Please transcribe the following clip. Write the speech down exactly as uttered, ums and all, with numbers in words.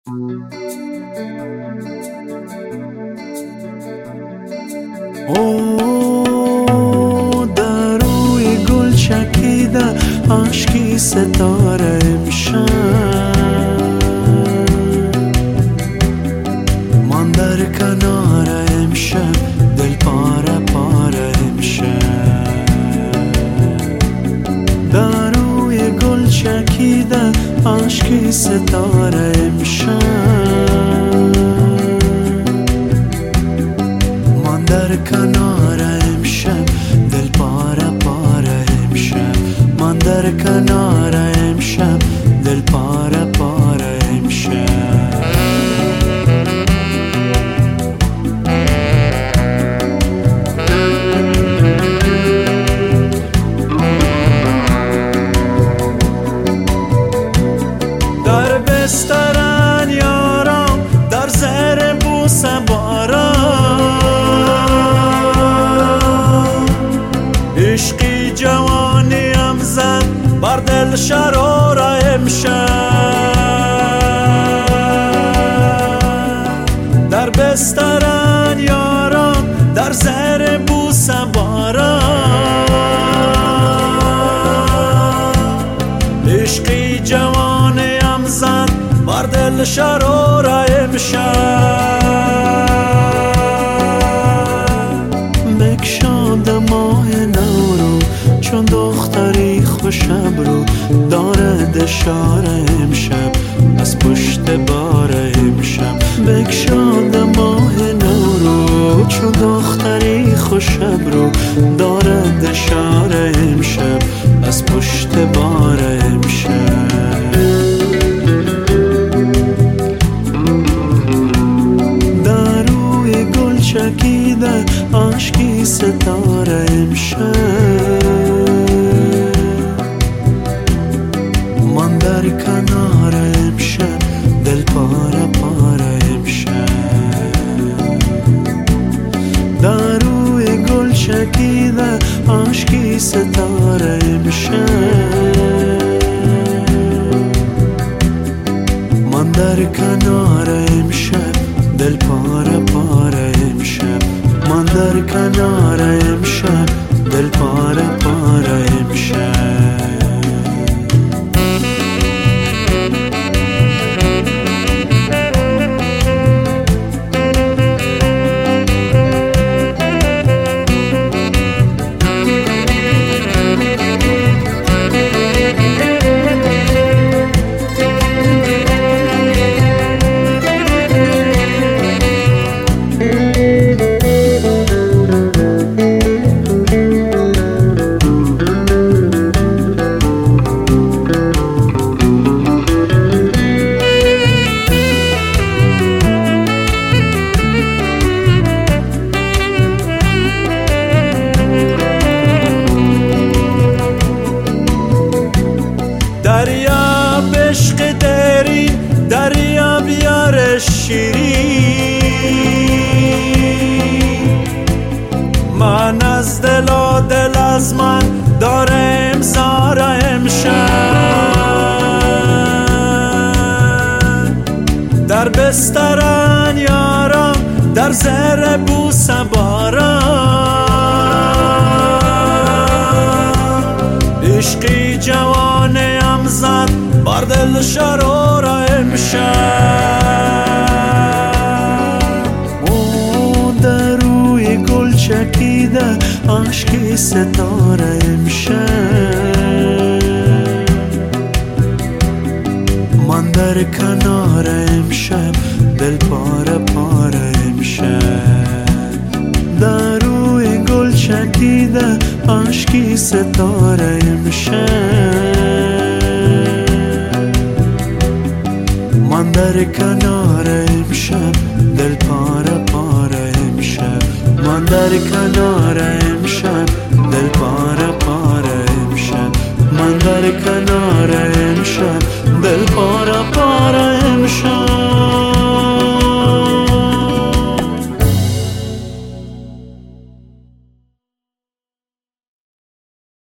او در روی گل چکیده عشقی ستاره امشب، من در کنار امشب دل پاره پاره امشب. در روی گل چکیده عشقی ستاره امشب، من در کنار امشب دل پاره پاره امشب، من در کنار امشب دل پاره پاره امشب. در بسترن یارم در زیر بوسه بارم، عشقی جوانیم زد بر دل شرار امشب. در بسترن یارم در زیر بوسه بارم، عشقی جوانیم زد بر دل شرار امشب. بکشاد ماه نو رو چون دختری خوشم رو دارد شار امشب از پشت بار امشب. بکشاد ماه نو رو چون دختری خوشم رو دارد شار امشب از پشت بار امشب. در روی گل چکیده عشقی ستاره امشب، من در کنار امشب دل پاره پاره امشب. در روی گل چکیده عشقی ستاره امشب، من در کنار امشب دل پاره پاره امشب، من در کنار امشب دل پاره پاره امشب. دریا عشق دری دریا بیار شیرین، من از دل و دل از من دارم زار امشب. در بسترن یارم در زیر بوسه بارم، عشقی جوانیم زد بر دل شرار امشب. او در روی گل چکیده عشقی ستاره امشب، من در کنار امشب دل پاره پاره امشب. در روی گل چکیده عشقی ستاره امشب، من در کنار امشب دل پاره پاره امشب، من در کنار امشب دل پاره پاره امشب، من در کنار